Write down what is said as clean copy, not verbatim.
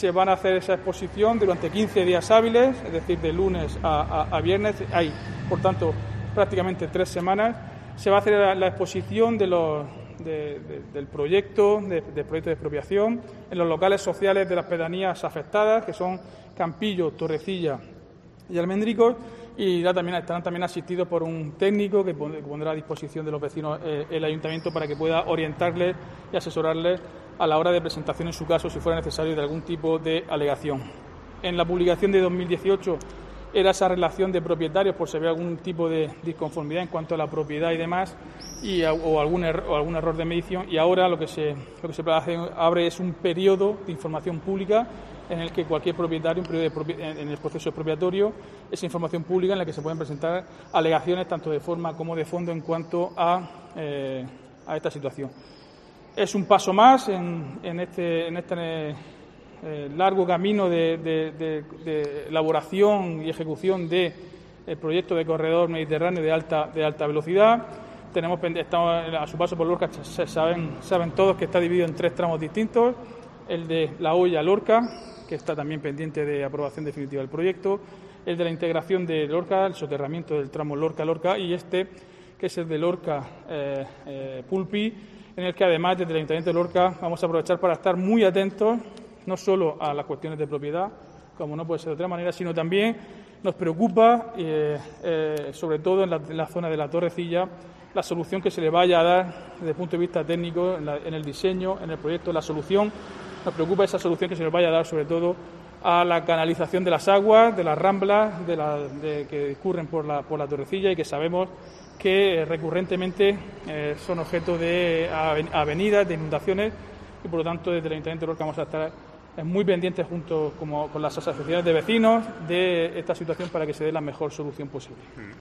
se van a hacer esa exposición durante 15 días hábiles, es decir, de lunes a viernes. Hay, por tanto, prácticamente 3 semanas. Se va a hacer la exposición del proyecto de expropiación en los locales sociales de las pedanías afectadas, que son Campillo, Torrecilla y Almendricos, y estarán también asistidos por un técnico que pondrá a disposición de los vecinos el ayuntamiento para que pueda orientarles y asesorarles a la hora de presentación en su caso, si fuera necesario, de algún tipo de alegación. En la publicación de 2018 era esa relación de propietarios por si había algún tipo de disconformidad en cuanto a la propiedad y demás, o algún error de medición, y ahora lo que se abre es un periodo de información pública en el que cualquier propietario, en el proceso expropiatorio, esa información pública en la que se pueden presentar alegaciones tanto de forma como de fondo en cuanto a esta situación. Es un paso más en este largo camino de elaboración y ejecución del proyecto de corredor mediterráneo de alta velocidad. Estamos a su paso por Lorca, saben todos que está dividido en 3 tramos distintos: el de La Hoya-Lorca, que está también pendiente de aprobación definitiva del proyecto, el de la integración de Lorca, el soterramiento del tramo Lorca-Lorca, y que es el de Lorca-Pulpí, en el que además desde el Ayuntamiento de Lorca vamos a aprovechar para estar muy atentos no solo a las cuestiones de propiedad, como no puede ser de otra manera, sino también nos preocupa, sobre todo en la zona de la Torrecilla, la solución que se le vaya a dar desde el punto de vista técnico en el diseño, en el proyecto, nos preocupa esa solución que se le vaya a dar sobre todo a la canalización de las aguas, de las ramblas que discurren por la Torrecilla, y que sabemos que recurrentemente son objeto de avenidas, de inundaciones, y por lo tanto desde el Ayuntamiento de Lorca vamos a estar muy pendientes junto con las asociaciones de vecinos de esta situación para que se dé la mejor solución posible.